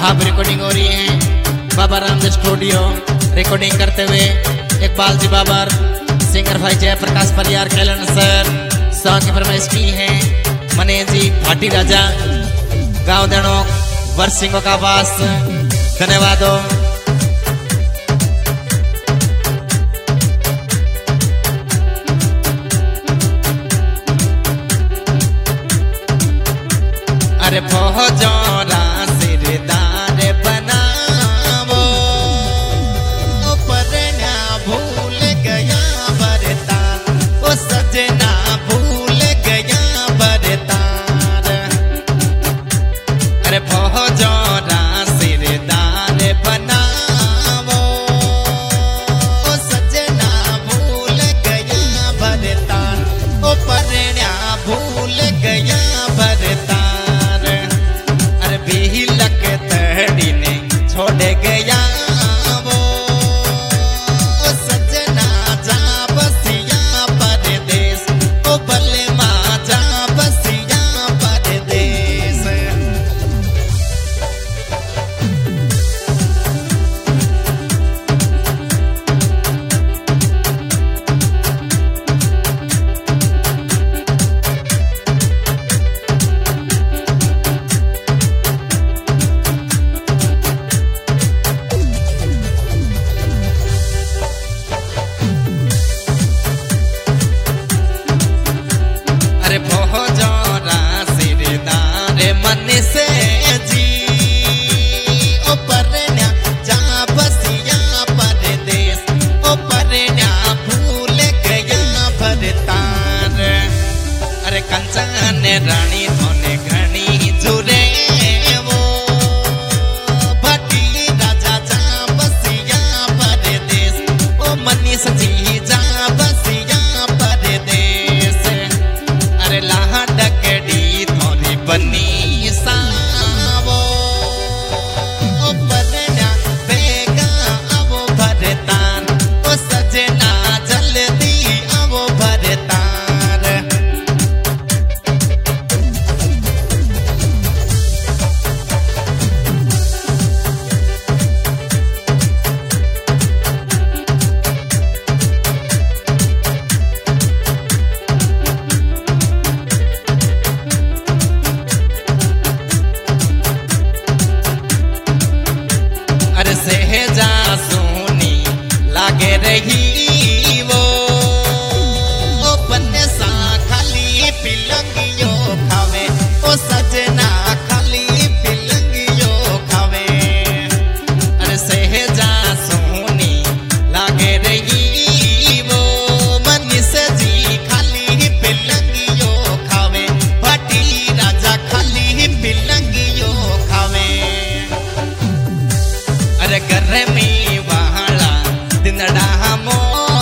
आप रिकॉर्डिंग हो रही है बाबा रामदेव स्टूडियो। रिकॉर्डिंग करते हुए इकबाल जी बाबर, सिंगर भाई जयप्रकाश परियार कैलन सर, सॉन्ग की फरमाइश की है मने जी भाटी राजा, गाँव देनो वर्षिंगों का वास। धन्यवाद। अरे भोजोरा सिरदार बनावो, परना भूल गया बरतान, ओ सजना भूल गया बरतान। अरे भोजोरा सिरदार बनावो, ओ सजना भूल गया बरतान, ओ परना भूल गया बरतान। लक तहड़ी ने छोड़ गया वो, सजना जा बसिया परदेस, ओ बले माँ जा बसिया परदेस। अरे भोजोरा सिरदार मन से जी, ओ परन्या जा बसिया परदेस, ओ परन्या भूल गया भरतार। अरे कंचन रानी होने घनी जुरे वो, भटी राजा जा बसिया परदेस, ओ मनीष जी जा बसिया परदेस। अरे लाडकड़ी थोड़ी बनी सावो, ओ परन्या बेगा आवो भरतान, ओ सजना जल्दी आवो भरतान। सहजा सोनी लागे रही वो, बन्ने सा खाली पिलंगियो खावे, ओ सजना खाली पिलंगियो खावे। अरे सहजा सोनी लागे रही वो, मनीष जी खाली पिलंगियो खावे, भटी राजा खाली पिलंगियो खावे। अरे गर्मी वाला दिनड़ा मो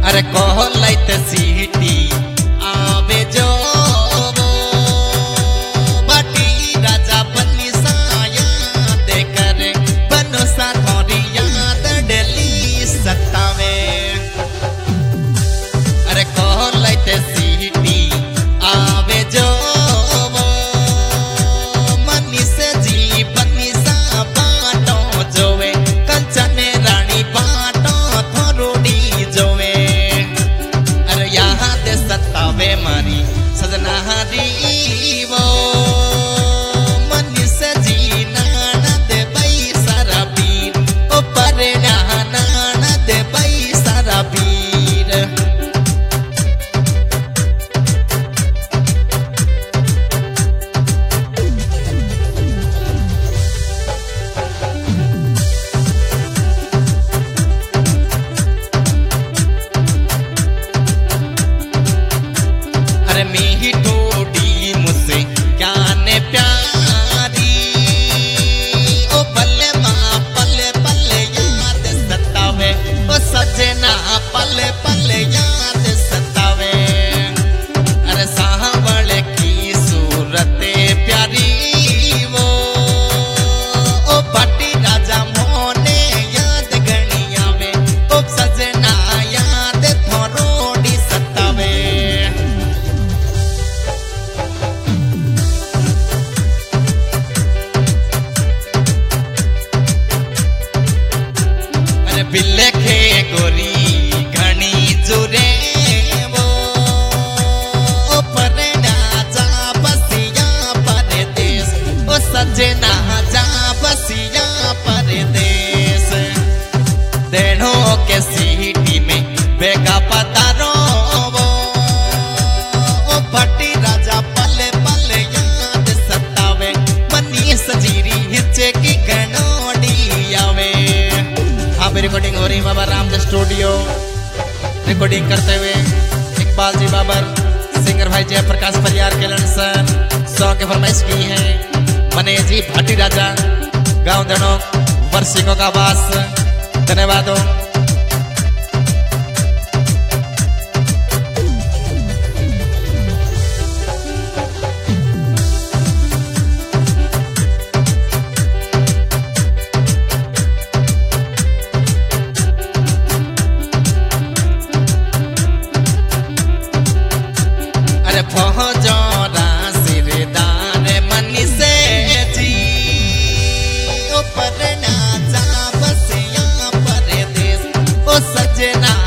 अरे कह लैत सीटी आवे जो बाटी राजा बनी साया दे कर बनो सा थोड़ी याद डेली सतावे अरे कह लैत सीटी आवे जो मनी से जी बनी सा बाटो जोवे कंचन रानी बाटो थोड़ी जोवे सतावे मारी सजना हरी वो मनी से जी नाना दे बई सारा बीर ओ परे नाना दे बई सारा बीर मेरी ठोड़ी मुझसे क्या ने प्यारी ओ पले माँ पले पले याद सतावे ओ सजना पले पले याद सतावे अरे सावल की सूरत प्यारी वो ओ पटी राजा मोने याद गणी आवे ओ सजना याद थोड़ी सतावे बिलखे गोरी घनी जुरे वो परे ना जा बसिया परदेश ओ सजना जा बसिया परदेश देनों के सीटी में बेगा पतारो वो फटी राजा पले पले याद सतावे मनी सजीरी हिचे की गनोड़ी आवे रिकॉर्डिंग हो रही बाबा राम स्टूडियो रिकॉर्डिंग करते हुए इकबाल जी बाबर सिंगर भाई Jayaprakash Pariyar Kellen sir song की फरमाइश की है मने जी भाटी राजा गांव दनो वर्षिकों का वास धन्यवाद। फौजोरा सिरदार मनी से जी ओ पर ना जा बसिया परदेश ओ सजना